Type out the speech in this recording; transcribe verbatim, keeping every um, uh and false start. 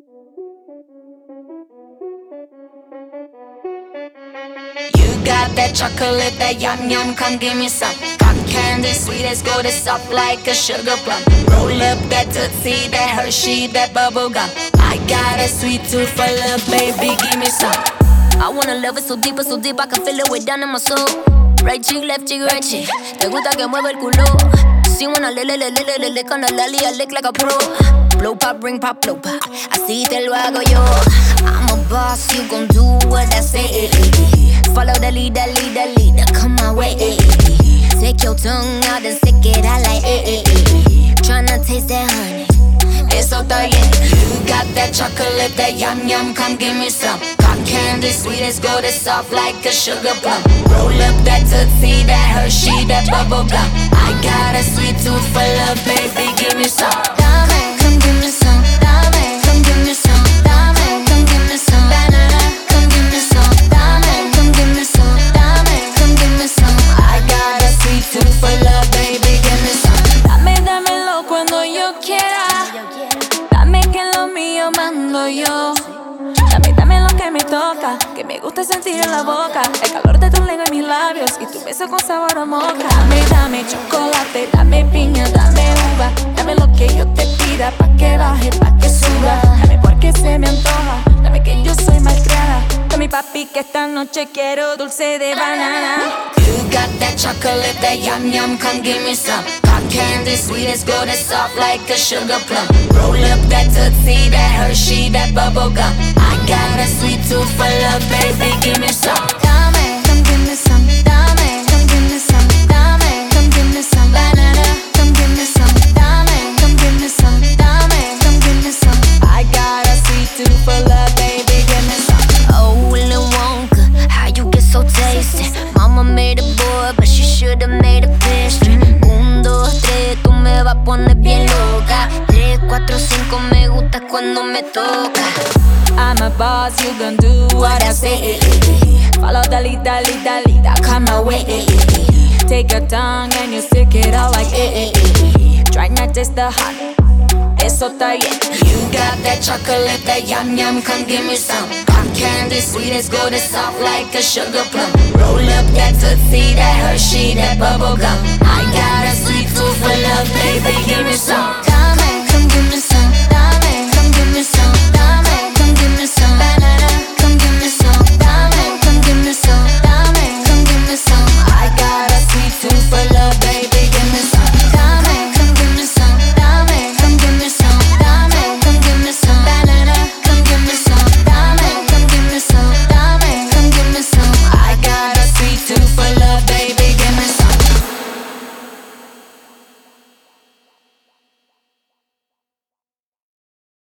You got that chocolate, that yum yum, come give me some. Cotton candy, sweet as gold, it's soft like a sugar plum. Roll up that Tootsie, that Hershey, that bubble gum. I got a sweet tooth for love, baby, give me some. I wanna love it so deep, so deep I can feel it way down in my soul. Right cheek, left cheek, right cheek. Te gusta que mueva el culo. Si wanna lick, lick, lick, lick, lick, lick on the lolly, I lick like a pro. Blow pop, bring pop, blow pop. Así te lo hago yo. I'm a boss, you gon' do what I say. Follow the leader, leader, leader, come my way. Take your tongue out and stick it out like eh, eh, eh. Tryna taste that honey. It's so tight. You got that chocolate, that yum yum, come give me some. Cotton candy, sweet as gold, it's soft like a sugar plum. Roll up that Tootsie, that Hershey, that bubble gum. I got a sweet tooth for love, baby, give me some. Dame, come give me some. Dame, come give me some. Dame, come give me some. Banana, come give me some. Dame, come give me some. Dame, come give me some. I got a sweet tooth for love, baby, give me some. Dame, dámelo cuando yo quiera. Dame que lo mío mando yo. Dame, dame lo que me toca, que me gusta sentir en la boca. El calor de tu lengua en mis labios y tu beso con sabor a moca. Dame, dame chocolate, dame piña, dame uva. Dame lo que yo te pida, pa' que baje, pa' que suba. Dame porque se me antoja, dame que yo soy malcriada. Dame papi que esta noche quiero dulce de banana. You got that chocolate, that yum yum, come give me some. Cotton candy, sweet as gold, it's soft like a sugar plum. Roll up that Tootsie, that Hershey, that bubble gum. I got a sweet tooth for love, baby, give me some. Dame, come give me some. Dame, come give me some. Dame, come give me some. Banana, come give me some. Dame, come give me some. Dame, come give me some. I got a sweet tooth for love, baby, give me some. Oh, Willy Wonka, how you get so tasty? Mama made a boy, but she should've made a pastry. Un, dos, tres, tú me vas a poner bien loca. Tres, cuatro, cinco, me gusta cuando me toca. I'm a boss, you gon' do what I say. Follow the leader, leader, leader, come my way. Take your tongue and you stick it out like eh, eh, eh. Try not just the honey, eso está bien. You got that chocolate, that yum yum, come give me some. Cotton candy, sweet as gold, it's soft like a sugar plum. Roll up that Tootsie, that Hershey, that bubble gum. I got a sweet tooth for love, baby, give me some.